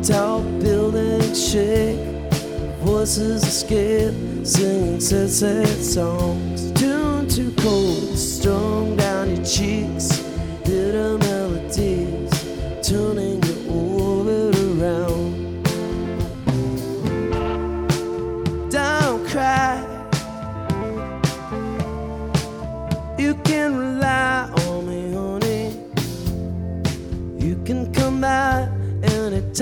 Tall buildings shake, voices escape, singing sad, sad songs. Tune too cold, strung down your cheeks, bitter melodies, turning your orbit around. Don't cry, you can